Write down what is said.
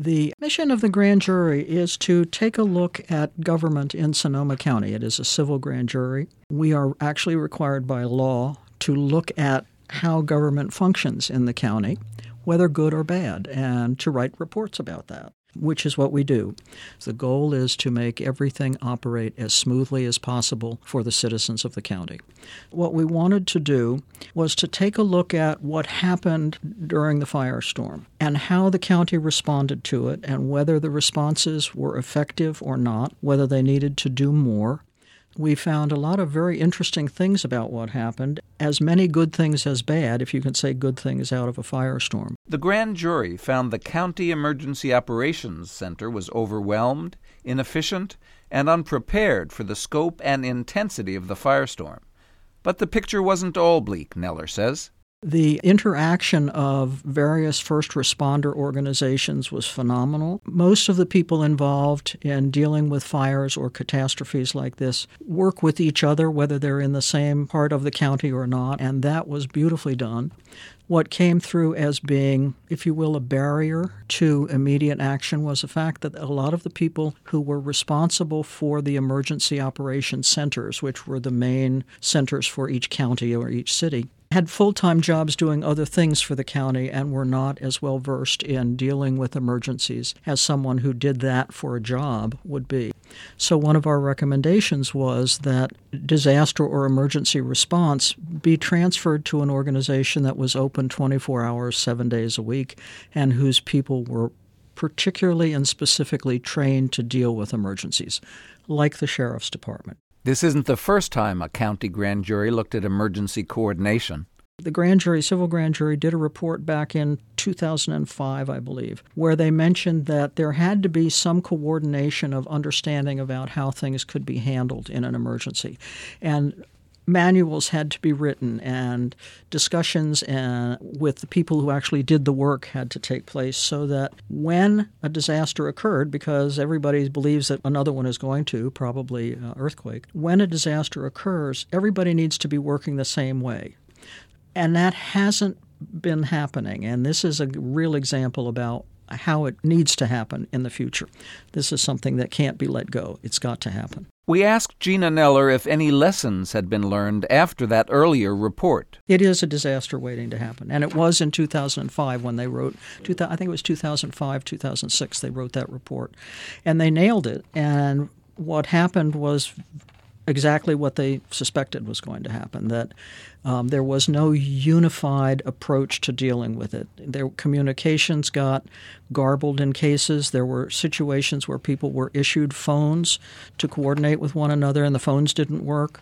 The mission of the grand jury is to take a look at government in Sonoma County. It is a civil grand jury. We are actually required by law to look at how government functions in the county, whether good or bad, and to write reports about that, which is what we do. The goal is to make everything operate as smoothly as possible for the citizens of the county. What we wanted to do was to take a look at what happened during the firestorm and how the county responded to it and whether the responses were effective or not, whether they needed to do more. We found a lot of very interesting things about what happened, as many good things as bad, if you can say good things out of a firestorm. The grand jury found the County Emergency Operations Center was overwhelmed, inefficient, and unprepared for the scope and intensity of the firestorm. But the picture wasn't all bleak, Neller says. The interaction of various first responder organizations was phenomenal. Most of the people involved in dealing with fires or catastrophes like this work with each other, whether they're in the same part of the county or not, and that was beautifully done. What came through as being, if you will, a barrier to immediate action was the fact that a lot of the people who were responsible for the emergency operations centers, which were the main centers for each county or each city, had full-time jobs doing other things for the county and were not as well versed in dealing with emergencies as someone who did that for a job would be. So one of our recommendations was that disaster or emergency response be transferred to an organization that was open 24 hours, 7 days a week, and whose people were particularly and specifically trained to deal with emergencies, like the Sheriff's Department. This isn't the first time a county grand jury looked at emergency coordination. The grand jury, civil grand jury, did a report back in 2005, I believe, where they mentioned that there had to be some coordination of understanding about how things could be handled in an emergency. And manuals had to be written, and discussions with the people who actually did the work had to take place so that when a disaster occurred, because everybody believes that another one is going to, probably earthquake, when a disaster occurs, everybody needs to be working the same way. And that hasn't been happening, and this is a real example about how it needs to happen in the future. This is something that can't be let go. It's got to happen. We asked Gina Neller if any lessons had been learned after that earlier report. It is a disaster waiting to happen, and it was in 2005 when they wrote, I think it was 2005, 2006, they wrote that report. And they nailed it, and what happened was exactly what they suspected was going to happen, that there was no unified approach to dealing with it. Their communications got garbled in cases. There were situations where people were issued phones to coordinate with one another, and the phones didn't work.